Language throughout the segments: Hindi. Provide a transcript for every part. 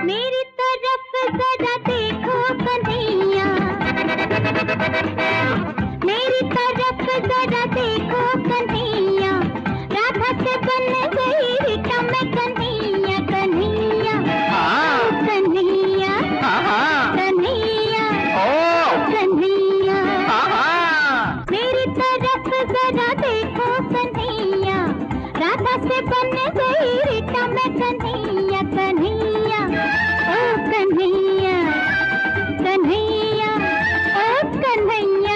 मेरी तरफ जरा देखो कन्हैया, मेरी तरफ जरा देखो कन्हैया, राधा से बन गई रीटा मैं कन्हैया, कन्हैया कन्हैया कन्हैया कन्हैया, मेरी तरफ जरा देखो कन्हैया, राधा से बन गई रीटा मैं कन्हैया, कन्हैया ओ कन्हैया कन्हैया ओ कन्हैया।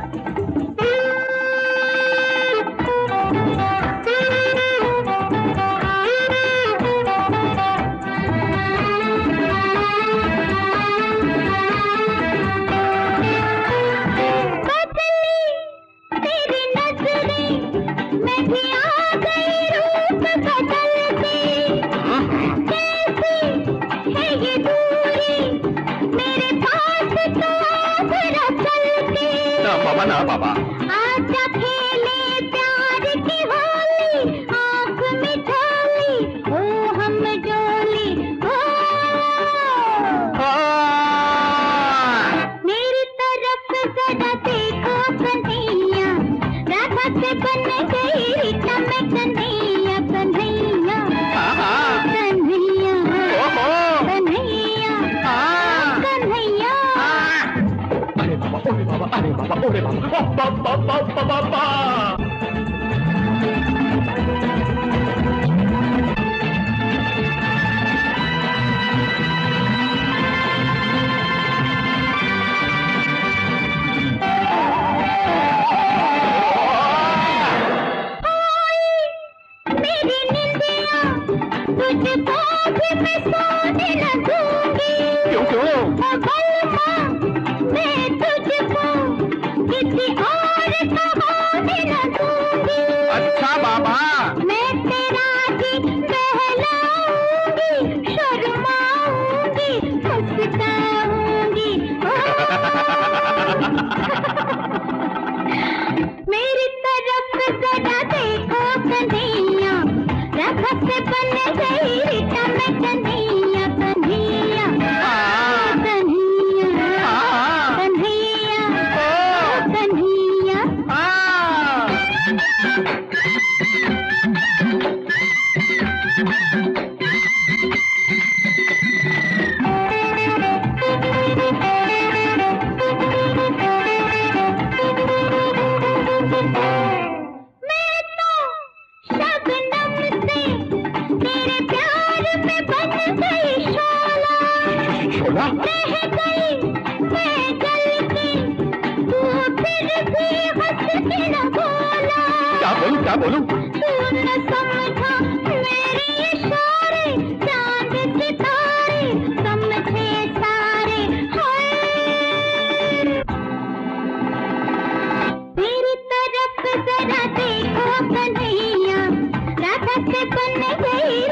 तेरी नजरें मैं भी आ गई रूप बदल के, कैसी है ये दूरी मेरे पास तो जरा चल के। ना बाबा ना बाबा, आजा खेले प्यार की होली, आँख में झोली हो हम जोली हो। मेरी तरफ जरा देखो कन्हैया, राधा से बन गई रीटा मैं कन्हैया, कन्हैया कन्हैया कन्हैया कन्हैया। अरे बाबा ओरे बाबा, अरे बाबा ओरे बाबा, बाबा बाबा बाबा। मेरी निंदिया तुझको भी मैं सोने न दूंगी। क्यों क्यों? ओ बलमा मैं तुझको किसी और का होने न दूंगी। अच्छा बाबा, मैं तेरा जी बहलाऊंगी, शर्माऊंगी, मुस्काऊंगी। मेरी तरफ जरा देखो कन्हैया, राधा से बन गई रीटा मैं कन्हैया, कन्हैया कन्हैया कन्हैया कन्हैया। मैं तो शबनम से तेरे प्यार में बन गई शोला, शोला? रह गई मैं जल के, तू फिर भी हंस के न बोला। क्या बोलूं क्या बोलूं? तू न समझा मेरे इशारे, चांद सितारे समझे सारे। हाय मेरी तरफ जरा देखो कन्हैया, राधा से बन गई